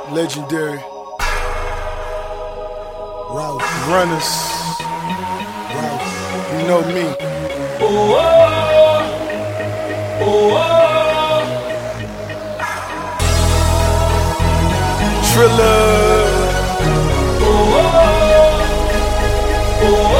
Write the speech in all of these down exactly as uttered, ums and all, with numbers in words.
Legendary. Ralph. Runners. Ralph. You know me. Oh, oh, oh, oh. Triller. Oh, oh, oh, oh.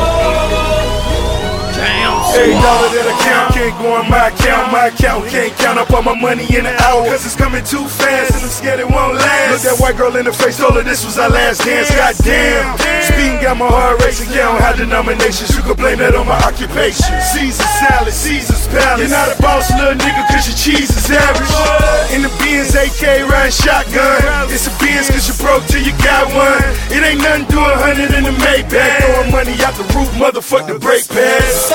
Every dollar that I count can't go on my account. My account can't count up all my money in an hour, cause it's coming too fast and I'm scared it won't last. Look that white girl in the face, told her this was our last dance. Goddamn, speeding got my heart racing. Yeah, I don't have denominations, you can blame that on my occupation. Caesar salad, Caesar's palace. You're not a boss, little nigga, cause your cheese is average. In the Benz, A K riding shotgun. It's a Benz cause you broke till you got one. It ain't nothing to a hundred in the Maybach. Throwing money out the roof, motherfuck the brake pads.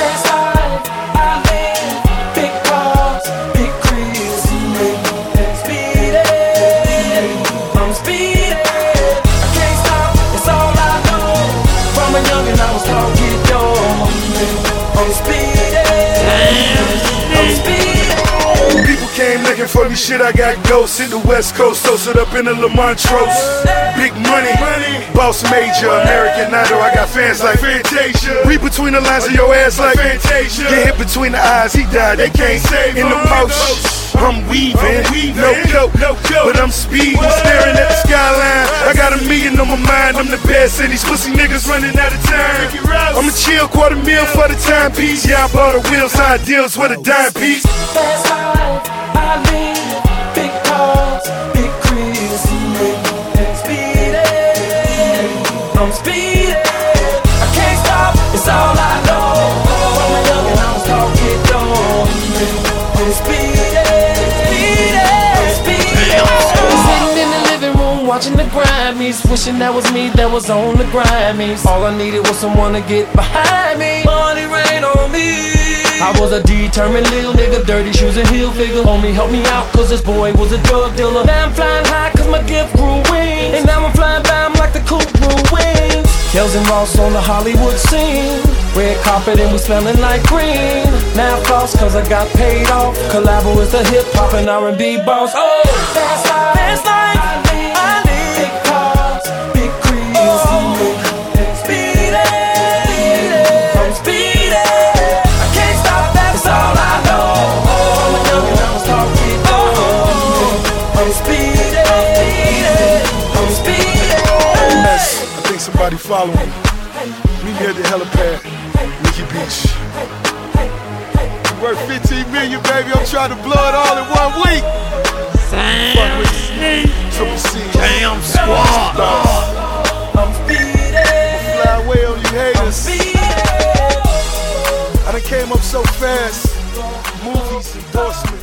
Looking for me, shit, I got ghosts. Hit the West Coast, toasted up in the Le Montrose. Big money, boss major, American Idol. I got fans like Fantasia. Read between the lines of your ass like Fantasia. Get hit between the eyes, he died, they can't save him. In the motion, I'm weaving, no coat, but I'm speeding, staring at the skyline. I got a million on my mind, I'm the best, and these pussy niggas running out of time. I'ma chill, quarter meal for the timepiece. Yeah, I bought a wheel, side deals with a dime piece. That's life, I live, big cars, big cribs, and speeding, I'm speeding, I can't stop, it's all I know. From a young and I was talking dumb, I'm speeding, I'm speeding. Sitting in the living room watching the Grammys, wishing that was me that was on the Grammys. All I needed was someone to get behind me. Money rain on me. I was a determined little nigga, dirty shoes and heel figure. Homie help me out cause this boy was a drug dealer. Now I'm flying high cause my gift grew wings, and now I'm flying by him like the coupe grew wings. Kells and Ross on the Hollywood scene, red carpet and we smelling like green. Now I floss cause I got paid off. Collabo is the hip hop and R and B boss. Oh, that's life, that's life. I live big cars, big cribs, oh, speeding, I'm speeding. Somebody follow me. Meet me at the helipad, Nikki Beach. Worth fifteen million, baby. I'm trying to blow it all in one week. Fuck with Triple C. Damn squad. I'm speeding. Fly away on you haters. I done came up so fast. Movies, endorsements.